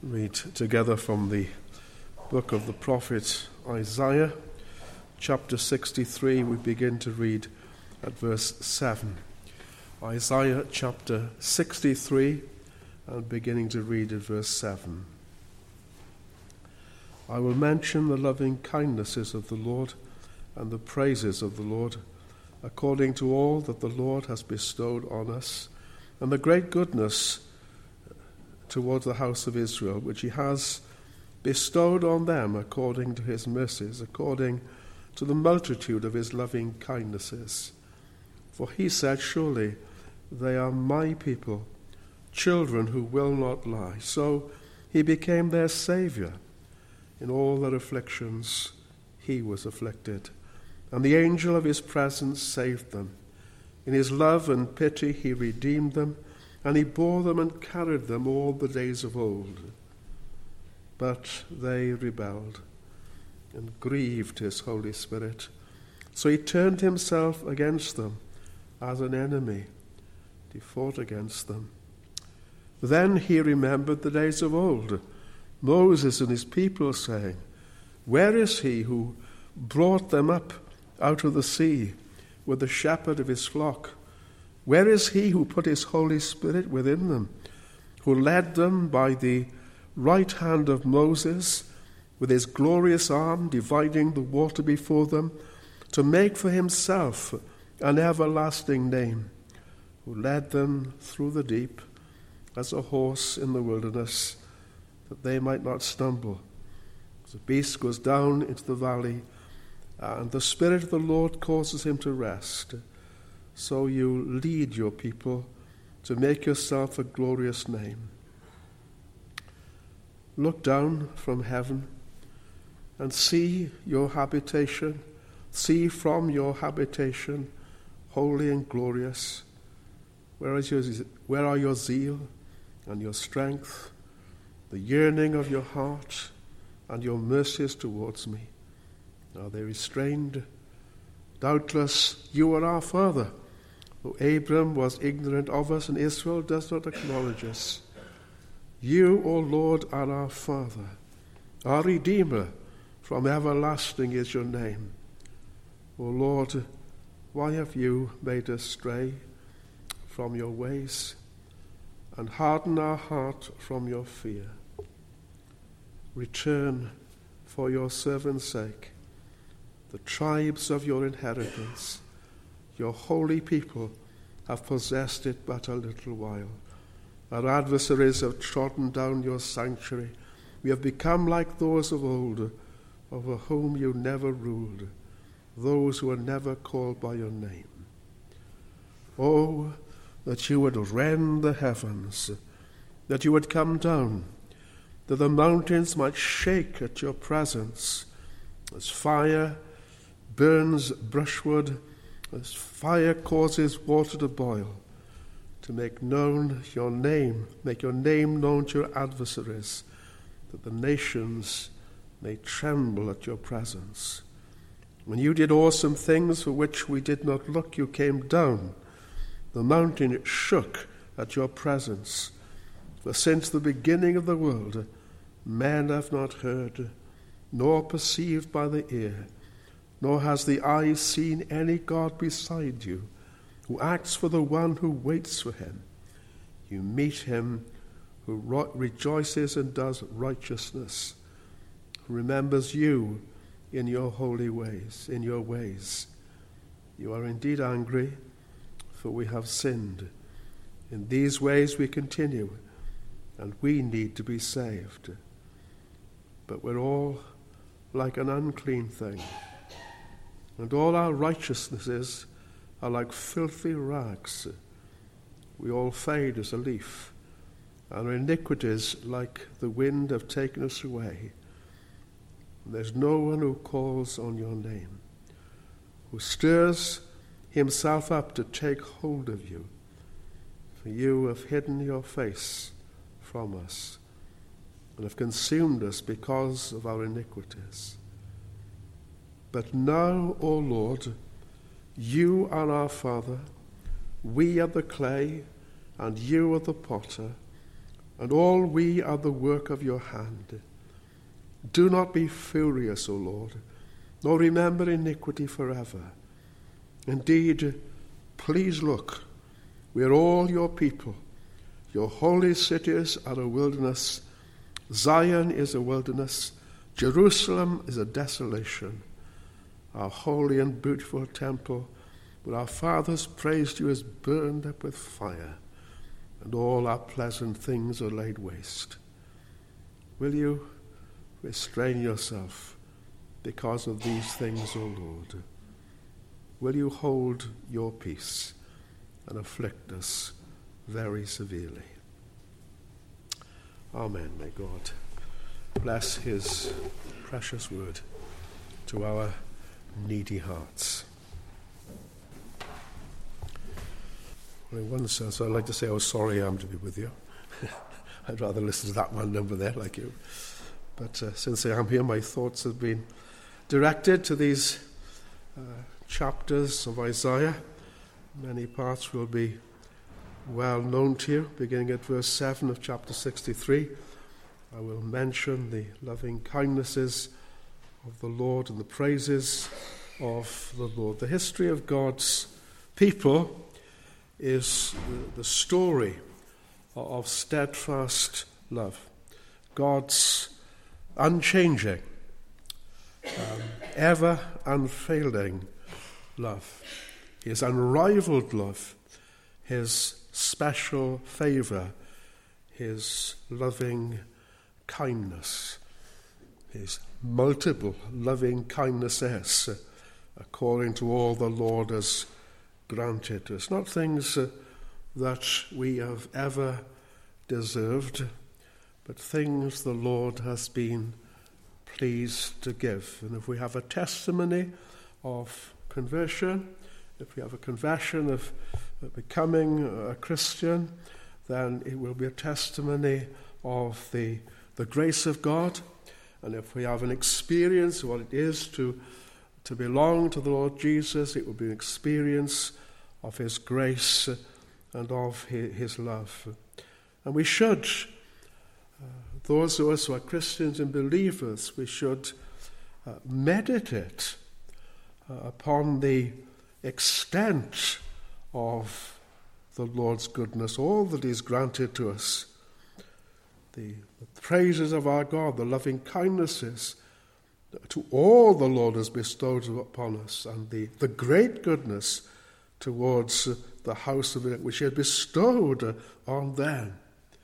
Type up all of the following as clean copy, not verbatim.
read together from the book of the prophet Isaiah, chapter 63. We begin to read at verse 7. Isaiah chapter 63 and beginning to read at verse 7. I will mention the loving kindnesses of the Lord and the praises of the Lord, according to all that the Lord has bestowed on us, and the great goodness towards the house of Israel, which he has bestowed on them according to his mercies, according to the multitude of his loving kindnesses. For he said, surely they are my people, children who will not lie. So he became their Saviour. In all their afflictions he was afflicted, and the angel of his presence saved them. In his love and pity he redeemed them, and he bore them and carried them all the days of old. But they rebelled and grieved his Holy Spirit. So he turned himself against them as an enemy. He fought against them. Then he remembered the days of old, Moses and his people, saying, where is he who brought them up out of the sea with the shepherd of his flock? Where is he who put his Holy Spirit within them, who led them by the right hand of Moses, with his glorious arm dividing the water before them, to make for himself an everlasting name, who led them through the deep as a horse in the wilderness, that they might not stumble. As a beast goes down into the valley, and the Spirit of the Lord causes him to rest, so you lead your people to make yourself a glorious name. Look down from heaven and see your habitation. See from your habitation, holy and glorious. Where are your zeal and your strength, the yearning of your heart and your mercies towards me? Are they restrained? Doubtless you are our father, though Abram was ignorant of us and Israel does not acknowledge us. You, O Lord, are our Father, our Redeemer, from everlasting is your name. O Lord, why have you made us stray from your ways and harden our heart from your fear? Return for your servant's sake the tribes of your inheritance. Your holy people have possessed it but a little while. Our adversaries have trodden down your sanctuary. We have become like those of old, over whom you never ruled, those who were never called by your name. Oh, that you would rend the heavens, that you would come down, that the mountains might shake at your presence, as fire burns brushwood, as fire causes water to boil, to make known your name, make your name known to your adversaries, that the nations may tremble at your presence. When you did awesome things for which we did not look, you came down. The mountain shook at your presence. For since the beginning of the world, men have not heard, nor perceived by the ear, nor has the eye seen any God beside you, who acts for the one who waits for him. You meet him who rejoices and does righteousness, who remembers you in your holy ways, in your ways. You are indeed angry, for we have sinned. In these ways we continue, and we need to be saved. But we're all like an unclean thing, and all our righteousnesses are like filthy rags. We all fade as a leaf, and our iniquities, like the wind, have taken us away. And there's no one who calls on your name, who stirs himself up to take hold of you. For you have hidden your face from us, and have consumed us because of our iniquities. But now, O Lord, you are our Father, we are the clay, and you are the potter. and all we are the work of your hand. Do not be furious, O Lord, nor remember iniquity forever. Indeed, please look, we are all your people. Your holy cities are a wilderness. Zion is a wilderness. Jerusalem is a desolation. Our holy and beautiful temple, where our fathers praised you, is burned up with fire, and all our pleasant things are laid waste. Will you restrain yourself because of these things, O Lord? Will you hold your peace and afflict us very severely? Amen. May God bless his precious word to our needy hearts. Well, in one sense, I'd like to say how sorry I am to be with you. I'd rather listen to that one number there like you. But since I am here, my thoughts have been directed to these chapters of Isaiah. Many parts will be well known to you, beginning at verse 7 of chapter 63. I will mention the loving kindnesses of the Lord and the praises of the Lord. The history of God's people is the story of steadfast love. God's unchanging, ever unfailing love. His unrivaled love, his special favour, his loving kindness, his multiple loving kindnesses, according to all the Lord has granted us. Not things that we have ever deserved, but things the Lord has been pleased to give. And if we have a testimony of conversion, if we have a confession of becoming a Christian, then it will be a testimony of the grace of God. And if we have an experience of what it is to belong to the Lord Jesus, it will be an experience of his grace and of his love. And we should, those of us who are Christians and believers, we should meditate upon the extent of the Lord's goodness, all that he's granted to us, the praises of our God, the loving kindnesses to all the Lord has bestowed upon us, and the great goodness towards the house of it which he had bestowed on them.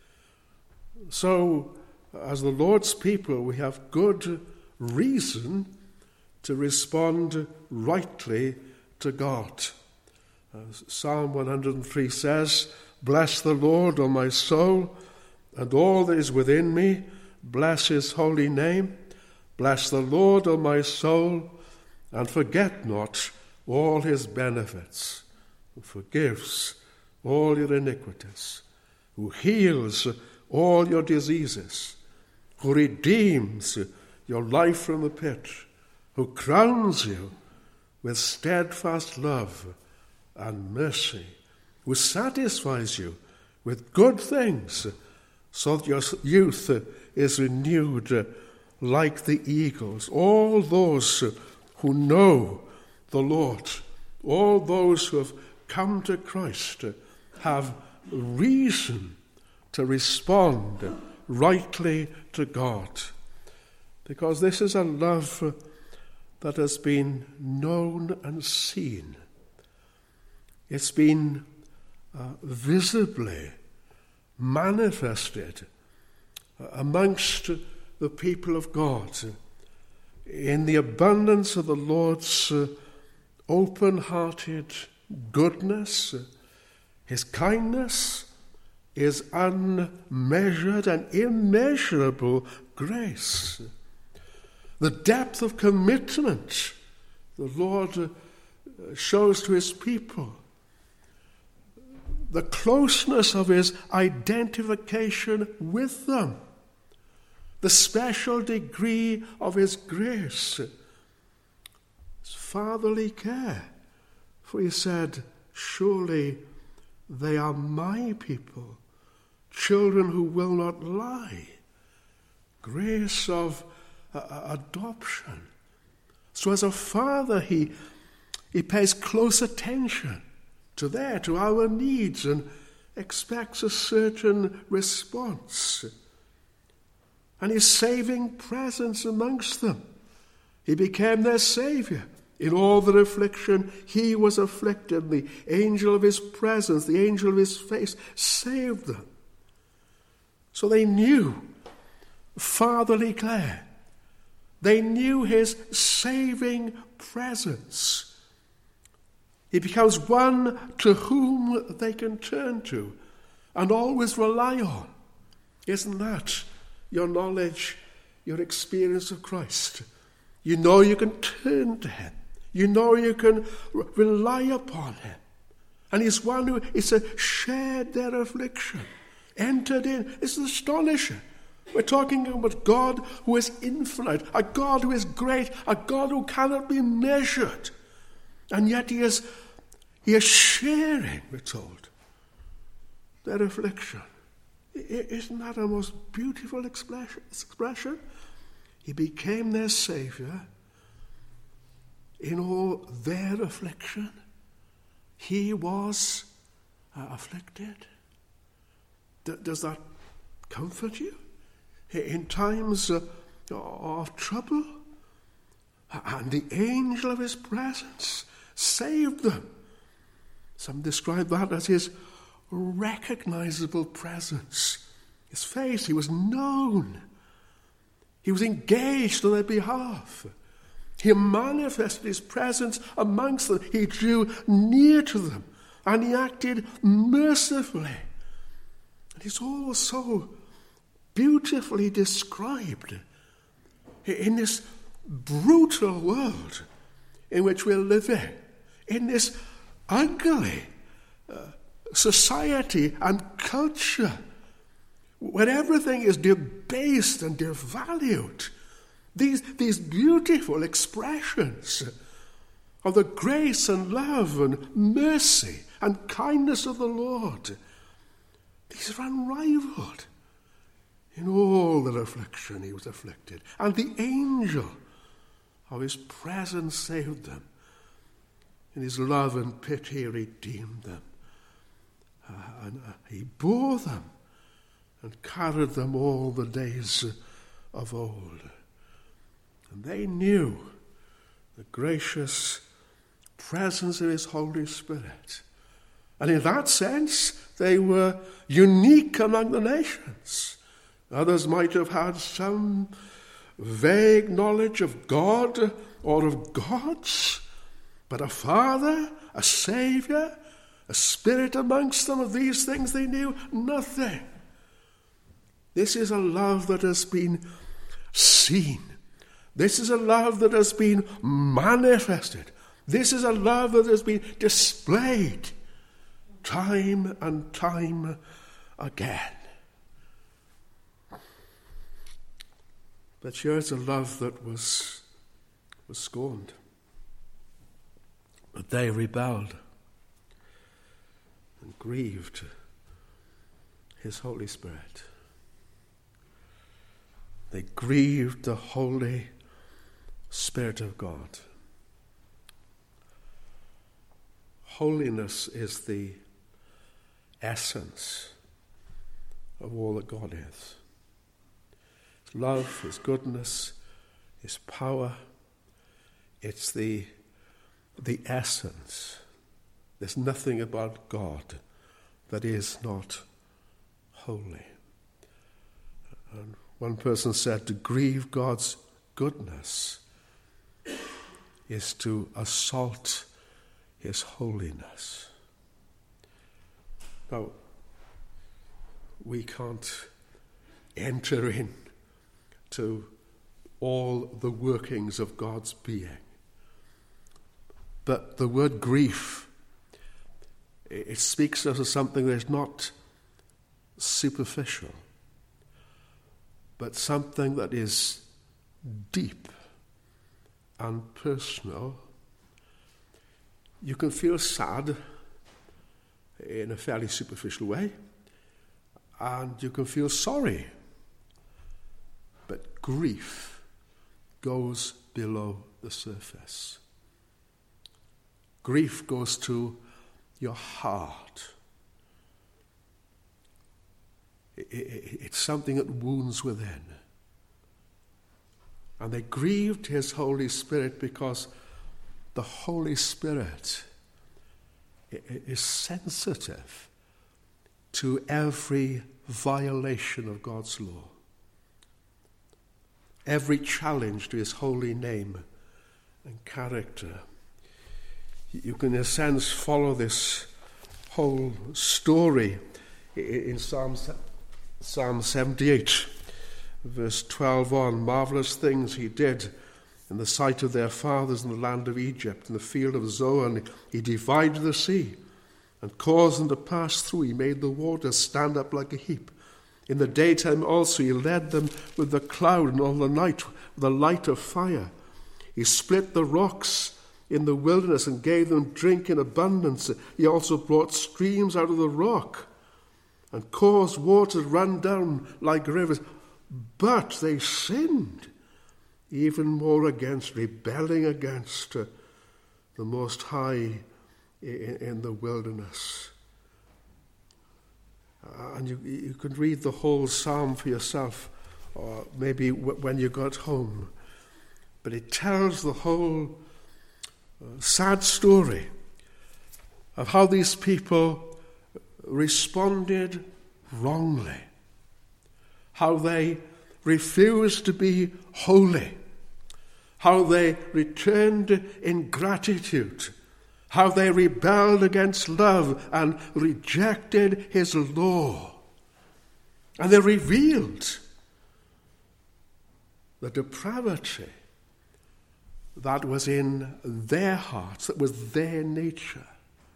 So, as the Lord's people, we have good reason to respond rightly to God. As Psalm 103 says, "Bless the Lord, O my soul, and all that is within me, bless his holy name. Bless the Lord, O my soul, and forget not all his benefits, who forgives all your iniquities, who heals all your diseases, who redeems your life from the pit, who crowns you with steadfast love and mercy, who satisfies you with good things, so that your youth is renewed like the eagles." All those who know the Lord, all those who have come to Christ, have reason to respond rightly to God, because this is a love that has been known and seen. It's been visibly manifested amongst the people of God in the abundance of the Lord's open-hearted goodness, his kindness, his unmeasured and immeasurable grace, the depth of commitment the Lord shows to his people, the closeness of his identification with them, the special degree of his grace, his fatherly care. For he said, "Surely they are my people, children who will not lie, grace of adoption. So as a father, he pays close attention to our needs and expects a certain response. And his saving presence amongst them. He became their Saviour. In all their affliction, he was afflicted. The angel of his presence, the angel of his face, saved them. So they knew fatherly care. They knew his saving presence. He becomes one to whom they can turn to and always rely on. Isn't that your knowledge, your experience of Christ? You know you can turn to him. You know you can rely upon him. And he's one who shared their affliction, entered in. It's astonishing. We're talking about God who is infinite, a God who is great, a God who cannot be measured. And yet he is sharing, we're told, their affliction. Isn't that a most beautiful expression? He became their Saviour in all their affliction. He was afflicted. Does that comfort you? In times of trouble? And the angel of his presence saved them. Some describe that as his recognizable presence. His face, he was known. He was engaged on their behalf. He manifested his presence amongst them. He drew near to them. And he acted mercifully. And it's all so beautifully described in this brutal world in which we're living, in this ugly society and culture where everything is debased and devalued. These beautiful expressions of the grace and love and mercy and kindness of the Lord, these are unrivaled. In all their affliction he was afflicted, and the angel of his presence saved them. In his love and pity he redeemed them. And he bore them and carried them all the days of old. And they knew the gracious presence of his Holy Spirit. And in that sense, they were unique among the nations. Others might have had some vague knowledge of God or of gods, but a Father, a Saviour, a Spirit amongst them, of these things they knew nothing. This is a love that has been seen. This is a love that has been manifested. This is a love that has been displayed time and time again. But here's a love that was scorned. But they rebelled and grieved his Holy Spirit. They grieved the Holy Spirit of God. Holiness is the essence of all that God is. His love, his goodness, his power. It's the essence. There's nothing about God that is not holy. And one person said to grieve God's goodness is to assault his holiness. Now, we can't enter in to all the workings of God's being. But the word grief, it speaks of something that is not superficial, but something that is deep and personal. You can feel sad in a fairly superficial way, and you can feel sorry. But grief goes below the surface. Grief goes to your heart. It's something that wounds within. And they grieved his Holy Spirit because the Holy Spirit is sensitive to every violation of God's law, every challenge to his holy name and character. You can, in a sense, follow this whole story in Psalm 78, verse 12 on. Marvelous things he did in the sight of their fathers in the land of Egypt, in the field of Zoan. He divided the sea and caused them to pass through. He made the waters stand up like a heap. In the daytime also he led them with the cloud, and all the night with the light of fire. He split the rocks in the wilderness and gave them drink in abundance. He also brought streams out of the rock and caused water to run down like rivers. But they sinned even more against, rebelling against the Most High in the wilderness. And you can read the whole psalm for yourself, or maybe when you got home. But it tells the whole sad story of how these people responded wrongly, how they refused to be holy, how they returned ingratitude, how they rebelled against love and rejected his law. And they revealed the depravity that was in their hearts, that was their nature.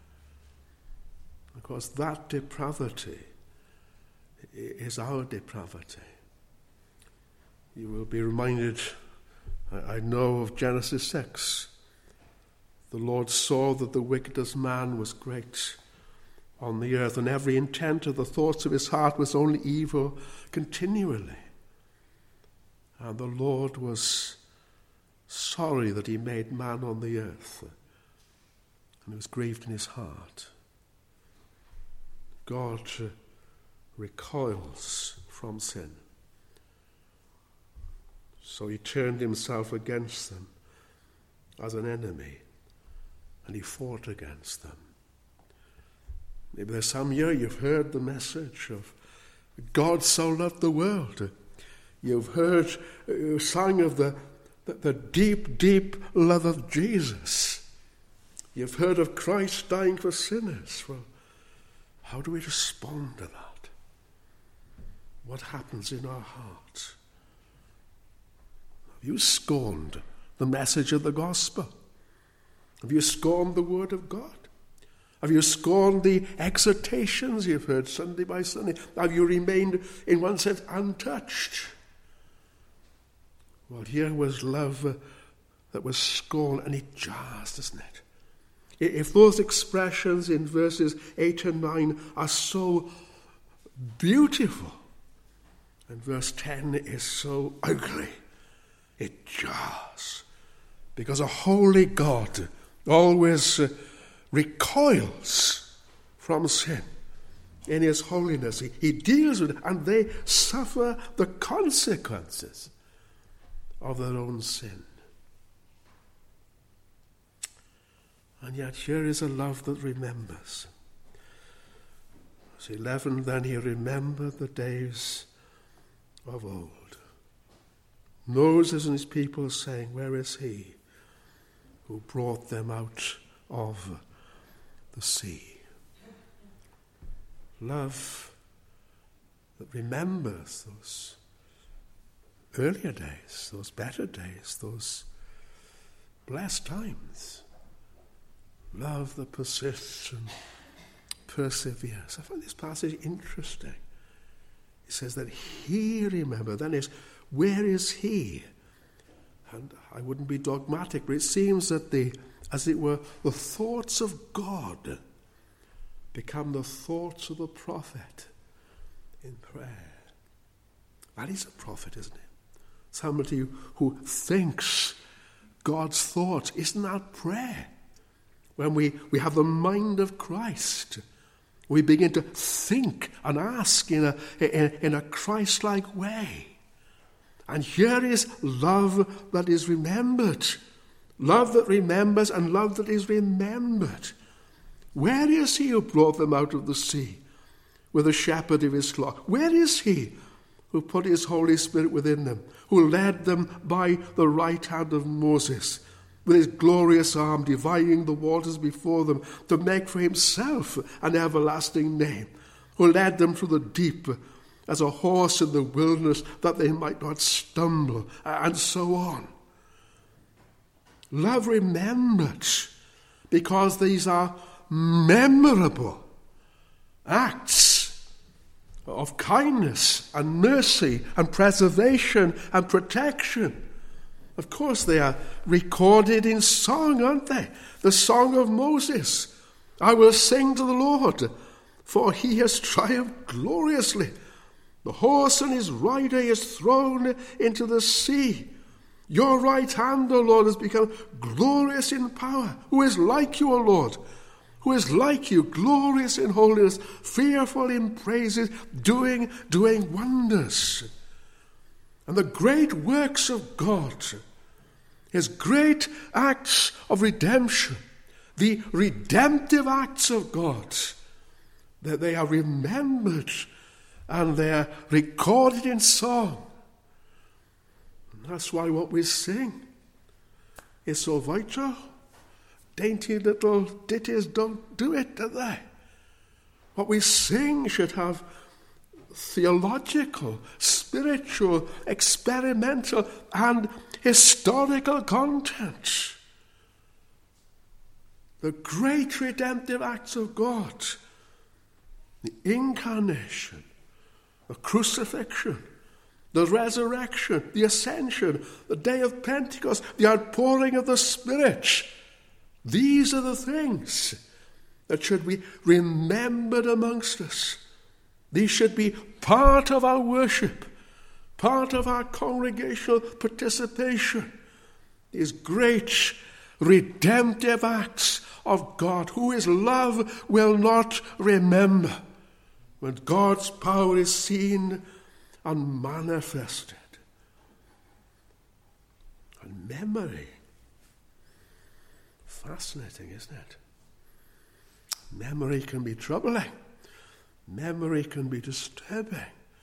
Because that depravity is our depravity. You will be reminded, I know, of Genesis 6. The Lord saw that the wickedest man was great on the earth, and every intent of the thoughts of his heart was only evil continually. And the Lord was sorry that he made man on the earth, and he was grieved in his heart. God recoils from sin. So he turned himself against them as an enemy, and he fought against them. Maybe there's some here you've heard the message of God so loved the world. You've heard, sang of the deep, deep love of Jesus. You've heard of Christ dying for sinners. Well, how do we respond to that? What happens in our hearts? Have you scorned the message of the gospel? Have you scorned the word of God? Have you scorned the exhortations you've heard Sunday by Sunday? Have you remained, in one sense, untouched? Well, here was love that was scorned, and it jars, doesn't it? If those expressions in verses 8 and 9 are so beautiful, and verse 10 is so ugly, it jars. Because a holy God always recoils from sin in his holiness. He deals with it, and they suffer the consequences of their own sin. And yet here is a love that remembers. Verse 11, then he remembered the days of old. Moses and his people saying, where is he who brought them out of the sea? Love that remembers those earlier days, those better days, those blessed times. Love that persists and perseveres. I find this passage interesting. It says that he remembered. Then is, where is he? And I wouldn't be dogmatic, but it seems that as it were, the thoughts of God become the thoughts of the prophet. in prayer. That is a prophet, isn't it? Somebody who thinks God's thoughts. Isn't that prayer? When we have the mind of Christ, we begin to think and ask in a Christ-like way. And here is love that is remembered. Love that remembers and love that is remembered. Where is he who brought them out of the sea with the shepherd of his flock? Where is he who put his Holy Spirit within them, who led them by the right hand of Moses, with his glorious arm dividing the waters before them, to make for himself an everlasting name, who led them through the deep as a horse in the wilderness, that they might not stumble, and so on. Love remembered, because these are memorable acts of kindness and mercy and preservation and protection. Of course, they are recorded in song, aren't they? The song of Moses. I will sing to the Lord, for he has triumphed gloriously. The horse and his rider he has thrown into the sea. Your right hand, O Lord, has become glorious in power. Who is like you, O Lord? Who is like you, glorious in holiness, fearful in praises, doing wonders. And the great works of God, his great acts of redemption, the redemptive acts of God, that they are remembered and they are recorded in song. And that's why what we sing is so vital. Dainty little ditties don't do it, do they? What we sing should have theological, spiritual, experimental, and historical content. The great redemptive acts of God, the incarnation, the crucifixion, the resurrection, the ascension, the day of Pentecost, the outpouring of the Spirit. These are the things that should be remembered amongst us. These should be part of our worship, part of our congregational participation. These great redemptive acts of God, who is love, will not remember when God's power is seen and manifested. And memory. Fascinating, isn't it? Memory can be troubling. Memory can be disturbing.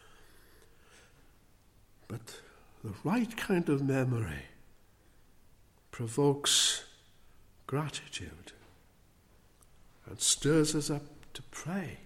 But the right kind of memory provokes gratitude and stirs us up to pray.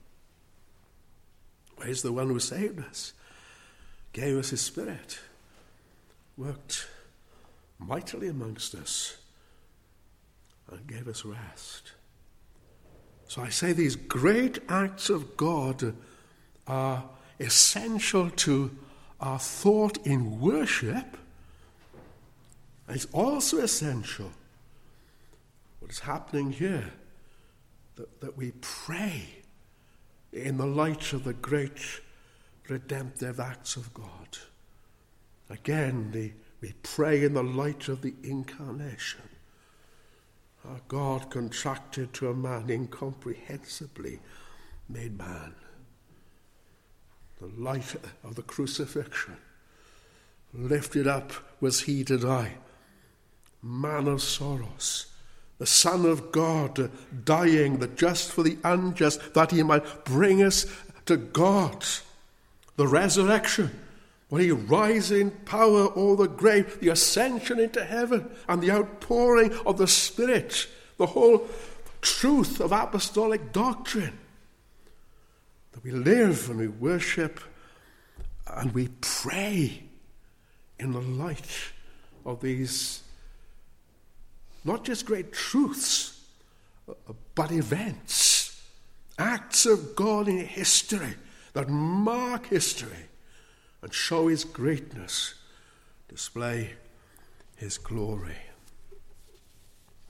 Where's the one who saved us, gave us his Spirit, worked mightily amongst us, and gave us rest? So I say these great acts of God are essential to our thought in worship. And it's also essential what is happening here, that we pray in the light of the great redemptive acts of God. Again, we pray in the light of the incarnation. Our God contracted to a man, incomprehensibly made man. The light of the crucifixion. Lifted up was he to die. Man of sorrows. The Son of God dying, the just for the unjust, that he might bring us to God. The resurrection, when he rises in power o'er the grave, the ascension into heaven, and the outpouring of the Spirit, the whole truth of apostolic doctrine. That we live and we worship and we pray in the light of these, not just great truths, but events, acts of God in history that mark history and show his greatness, display his glory.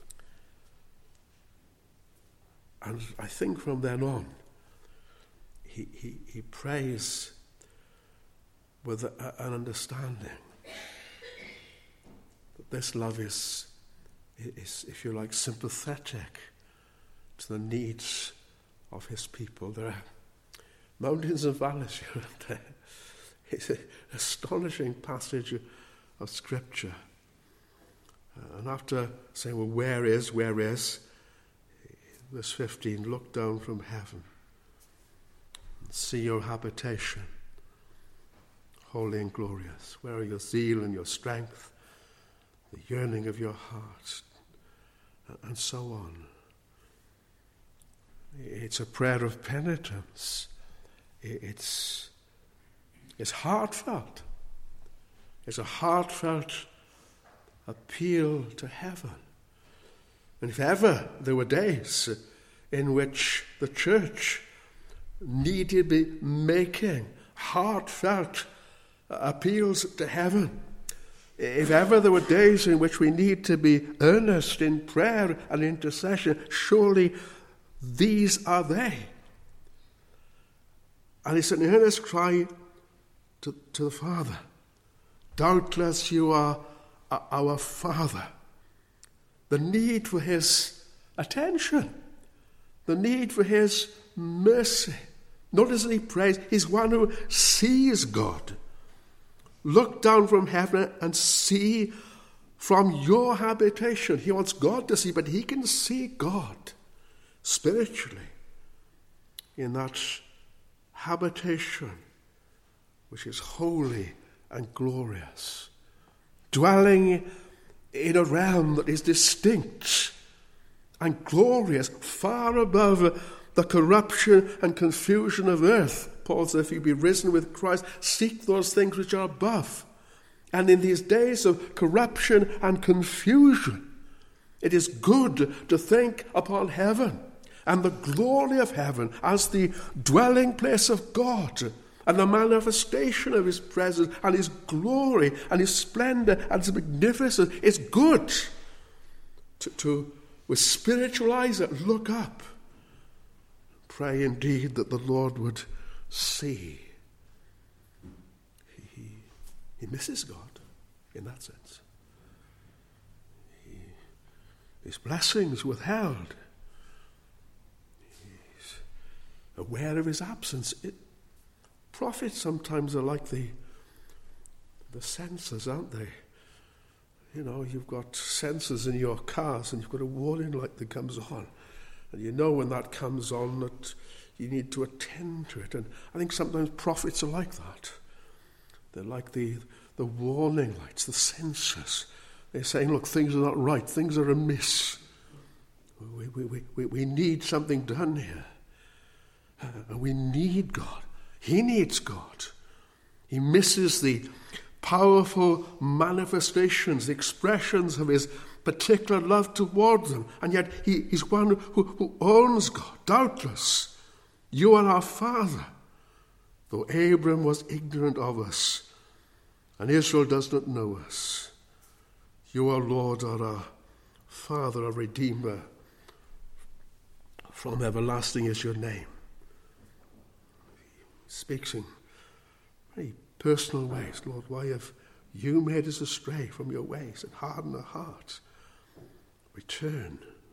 And I think from then on, he prays with an understanding that this love is, if you like, sympathetic to the needs of his people. There are mountains and valleys here and there. It's an astonishing passage of Scripture. And after saying, well, where is? Verse 15, look down from heaven and see your habitation, holy and glorious. Where are your zeal and your strength, the yearning of your heart, and so on. It's a prayer of penitence. It's heartfelt. It's a heartfelt appeal to heaven. And if ever there were days in which the church needed to be making heartfelt appeals to heaven, if ever there were days in which we need to be earnest in prayer and intercession, surely these are they. And it's an earnest cry to the Father. Doubtless you are our Father. The need for his attention, the need for his mercy. Notice that he prays, he's one who sees God. Look down from heaven and see from your habitation. He wants God to see, but he can see God spiritually in that habitation which is holy and glorious, dwelling in a realm that is distinct and glorious, far above the corruption and confusion of earth. Paul says, if you be risen with Christ, seek those things which are above. And in these days of corruption and confusion, it is good to think upon heaven and the glory of heaven as the dwelling place of God and the manifestation of his presence and his glory and his splendor and his magnificence. It's good to with spiritual eyes, look up. Pray indeed that the Lord would see. He misses God in that sense. His blessings withheld. He's aware of his absence. Prophets sometimes are like the sensors, aren't they? You know, you've got sensors in your cars and you've got a warning light that comes on. And you know when that comes on that you need to attend to it. And I think sometimes prophets are like that. They're like the warning lights, the sensors. They're saying, look, things are not right, things are amiss. We need something done here. And we need God. He needs God. He misses the powerful manifestations, the expressions of his particular love toward them. And yet he's one who owns God. Doubtless, you are our Father, though Abram was ignorant of us, and Israel does not know us. You, our Lord, are our Father, our Redeemer. From everlasting is your name. He speaks in very personal ways. Lord, why have you made us astray from your ways and hardened our hearts? Return.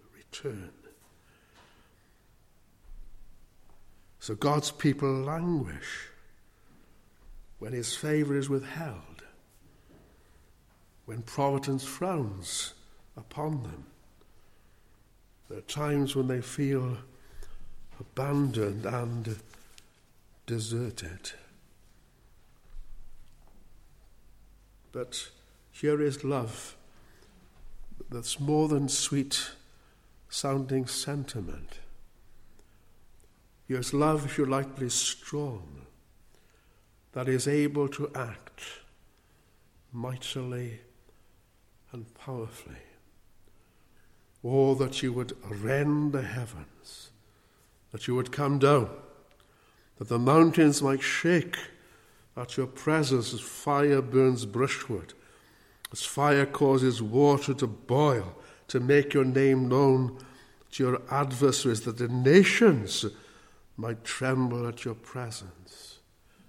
So God's people languish when his favour is withheld, when providence frowns upon them. There are times when they feel abandoned and deserted. But here is love that's more than sweet-sounding sentiment. Here's love, if you like, that is strong, that is able to act mightily and powerfully. Oh, that you would rend the heavens, that you would come down, that the mountains might shake at your presence as fire burns brushwood, as fire causes water to boil, to make your name known to your adversaries, that the nations might tremble at your presence.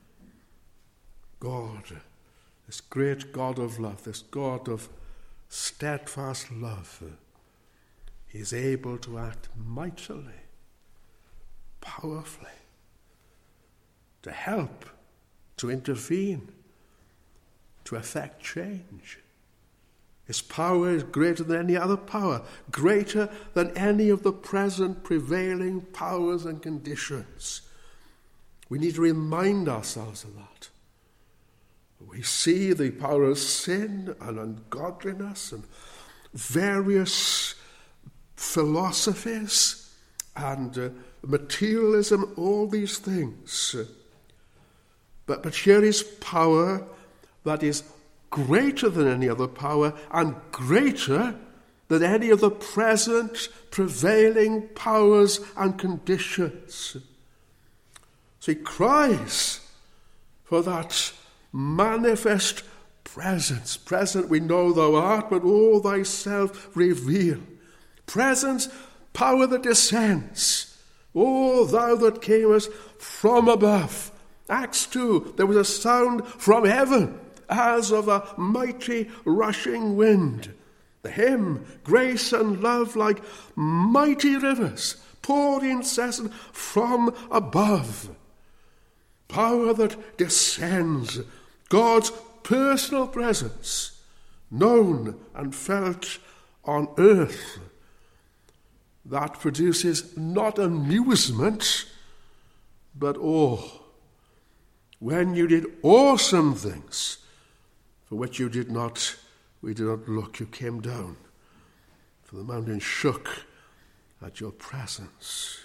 God, this great God of love, this God of steadfast love, is able to act mightily, powerfully, to help, to intervene, to effect change. His power is greater than any other power, greater than any of the present prevailing powers and conditions. We need to remind ourselves of that. We see the power of sin and ungodliness and various philosophies and materialism, all these things. But here is power that is greater than any other power and greater than any of the present prevailing powers and conditions. So he cries for that manifest presence. Present we know thou art, but all thyself reveal. Presence, power that descends. O thou that camest from above. Acts 2, there was a sound from heaven as of a mighty rushing wind. The hymn, grace and love like mighty rivers, poured incessant from above. Power that descends, God's personal presence, known and felt on earth, that produces not amusement, but awe. When you did awesome things, for which we did not look, you came down, for the mountain shook at your presence.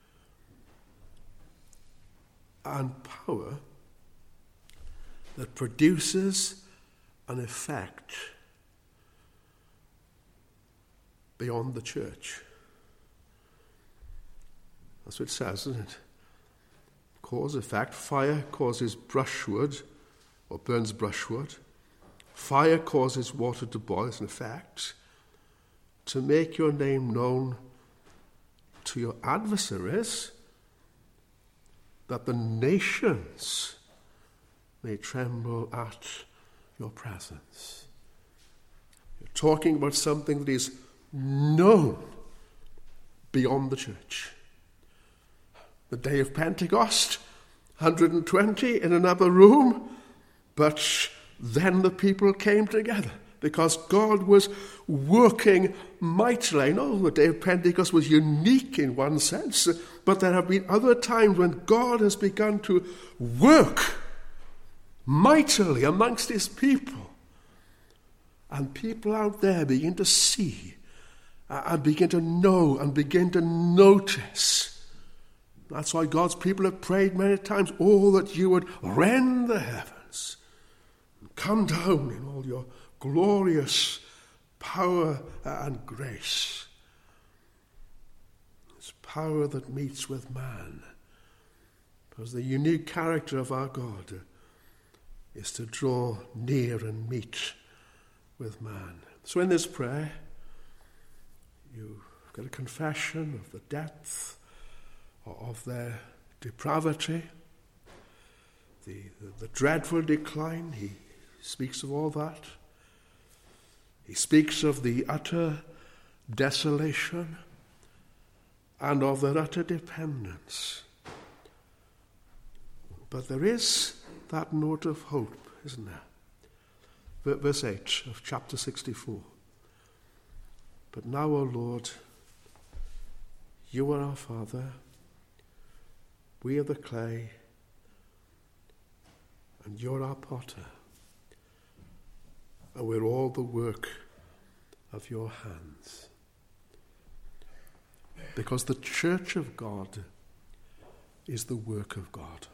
And power that produces an effect beyond the church. That's what it says, isn't it? Cause, effect. Fire causes brushwood, or burns brushwood. Fire causes water to boil, as an effect, to make your name known to your adversaries, that the nations may tremble at your presence. You're talking about something that is known beyond the church. The day of Pentecost, 120 in another room, but then the people came together because God was working mightily. I know the day of Pentecost was unique in one sense, but there have been other times when God has begun to work mightily amongst his people. And people out there begin to see and begin to know and begin to notice. That's why God's people have prayed many times, oh, that you would rend the heavens and come down in all your glorious power and grace. It's power that meets with man. Because the unique character of our God is to draw near and meet with man. So in this prayer, you've got a confession of the depth of their depravity, the dreadful decline. He speaks of all that. He speaks of the utter desolation and of their utter dependence. But there is that note of hope, isn't there? Verse 8 of chapter 64. But now, O Lord, you are our Father, we are the clay, and you're our potter, and we're all the work of your hands. Because the church of God is the work of God.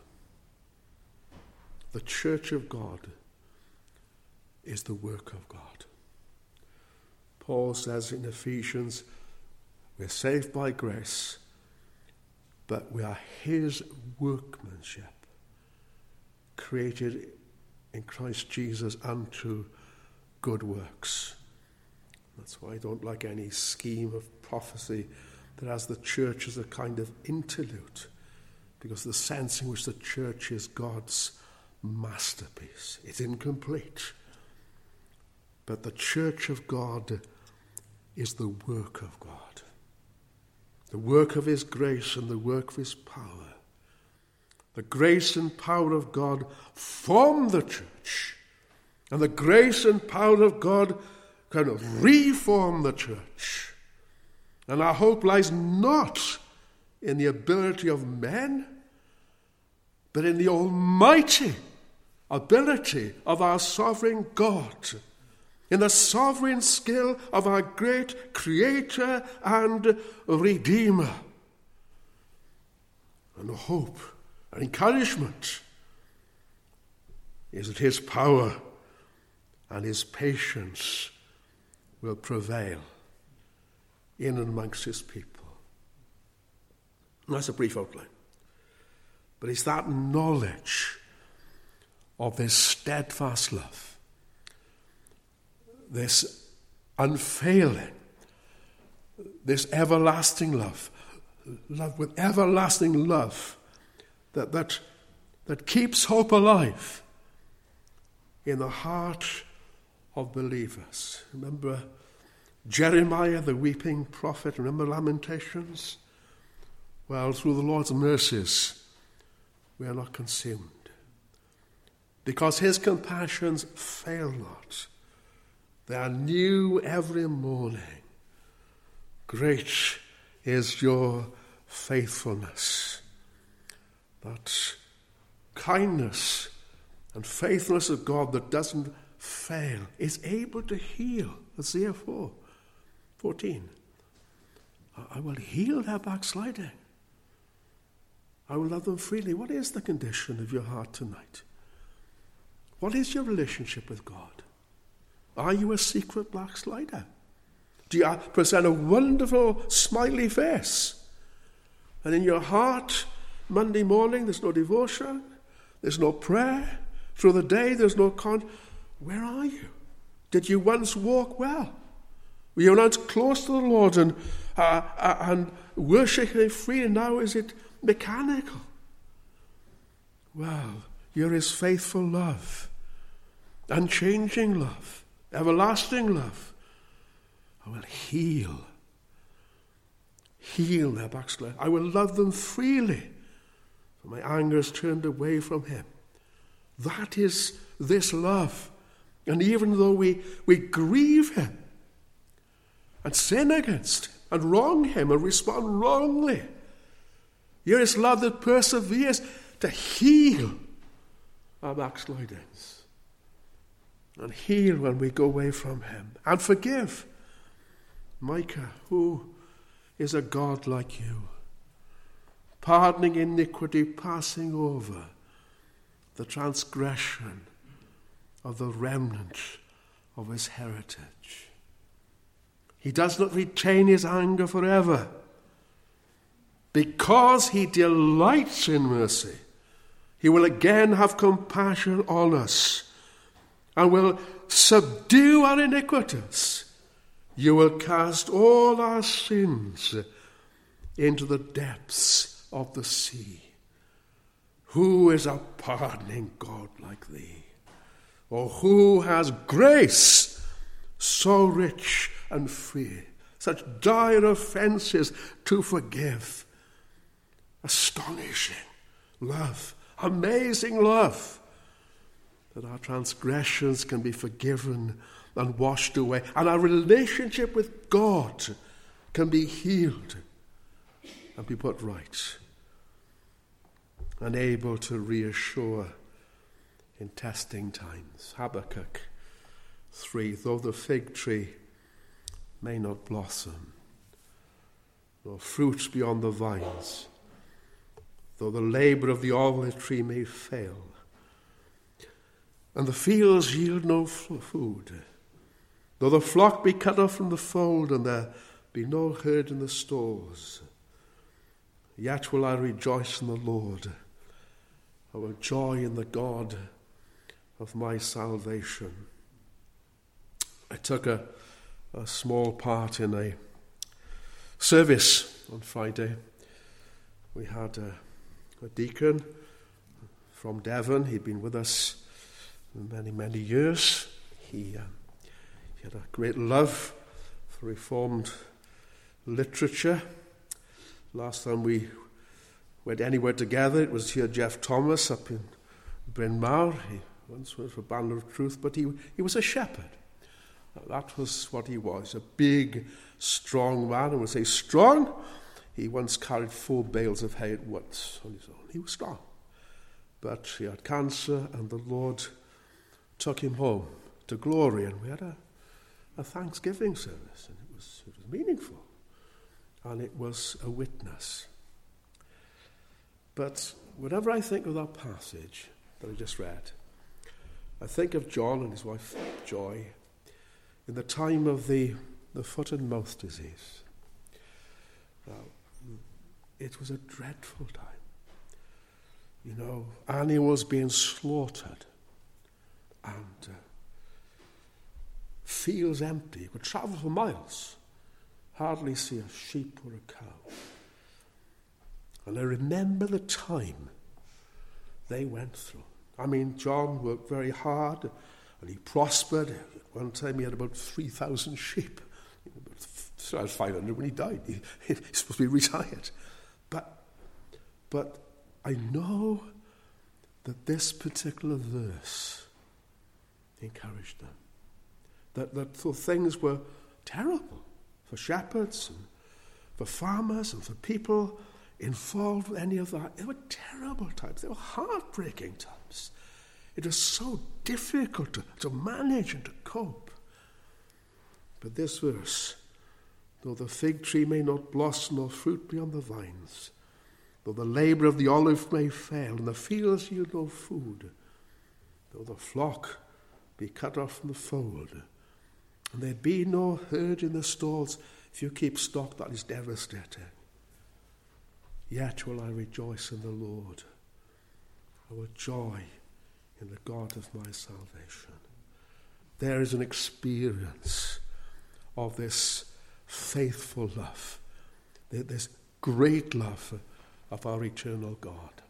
The church of God is the work of God. Paul says in Ephesians, we're saved by grace, but we are his workmanship, created in Christ Jesus unto good works. That's why I don't like any scheme of prophecy that has the church as a kind of interlude. because the sense in which the church is God's masterpiece. It's incomplete. But the church of God is the work of God. The work of his grace and the work of his power. The grace and power of God form the church. And the grace and power of God can reform the church. And our hope lies not in the ability of men, but in the almighty ability of our sovereign God, in the sovereign skill of our great Creator and Redeemer. And the hope and encouragement is that his power and his patience will prevail in and amongst his people. And that's a brief outline. But it's that knowledge of this steadfast love, this unfailing, this everlasting love with everlasting love, that keeps hope alive in the heart of believers. Remember Jeremiah, the weeping prophet? Remember Lamentations? Well, through the Lord's mercies, we are not consumed, because his compassions fail not. They are new every morning. Great is your faithfulness. That kindness and faithfulness of God that doesn't fail is able to heal. Isaiah 4:14. I will heal their backsliding. I will love them freely. What is the condition of your heart tonight? What is your relationship with God? Are you a secret backslider? Do you present a wonderful smiley face, and in your heart, Monday morning, there's no devotion, there's no prayer, through the day there's no Where are you? Did you once walk well? Were you once close to the Lord and worshiping freely? Now is it mechanical? Well, you're his faithful love, unchanging love, everlasting love. I will heal their backsliding. I will love them freely, for my anger is turned away from him. That is this love. And even though we grieve him and sin against him and wrong him and respond wrongly, here is love that perseveres to heal our backslidings and heal when we go away from him and forgive. Micah, who is a God like you, pardoning iniquity, passing over the transgression of the remnant of his heritage. He does not retain his anger forever. Because he delights in mercy, he will again have compassion on us and will subdue our iniquities. You will cast all our sins into the depths of the sea. Who is a pardoning God like thee? Or who has grace so rich and free, such dire offences to forgive? Astonishing love, amazing love, that our transgressions can be forgiven and washed away, and our relationship with God can be healed and be put right, and able to reassure in testing times. Habakkuk 3, though the fig tree may not blossom, nor fruits be on the vines, though the labour of the olive tree may fail, and the fields yield no food, though the flock be cut off from the fold, and there be no herd in the stalls, yet will I rejoice in the Lord. I will joy in the God of my salvation. I took a small part in a service on Friday. We had a deacon from Devon. He'd been with us many, many years. He had a great love for Reformed literature. Last time we went anywhere together, it was here Jeff Thomas up in Bryn Mawr. He once went for Banner of Truth, but he was a shepherd. That was what he was, a big, strong man. I would say strong. He once carried 4 bales of hay at once on his own. He was strong. But he had cancer, and the Lord took him home to glory, and we had a Thanksgiving service, and it was meaningful, and it was a witness. But whenever I think of that passage that I just read, I think of John and his wife Joy in the time of the foot and mouth disease. It was a dreadful time. You know, animals being slaughtered and fields empty. You could travel for miles, hardly see a sheep or a cow. And I remember the time they went through. I mean, John worked very hard and he prospered. At one time he had about 3,000 sheep. About 500 when he died. He's supposed to be retired. But I know that this particular verse encouraged them. That though things were terrible for shepherds and for farmers and for people involved with any of that, they were terrible times. They were heartbreaking times. It was so difficult to manage and to cope. But this verse, though the fig tree may not blossom nor fruit be on the vines, though the labour of the olive may fail and the fields yield no food, though the flock be cut off from the fold, and there be no herd in the stalls, if you keep stock, that is devastating. Yet will I rejoice in the Lord. I will joy in the God of my salvation. There is an experience of this faithful love, this great love of our eternal God.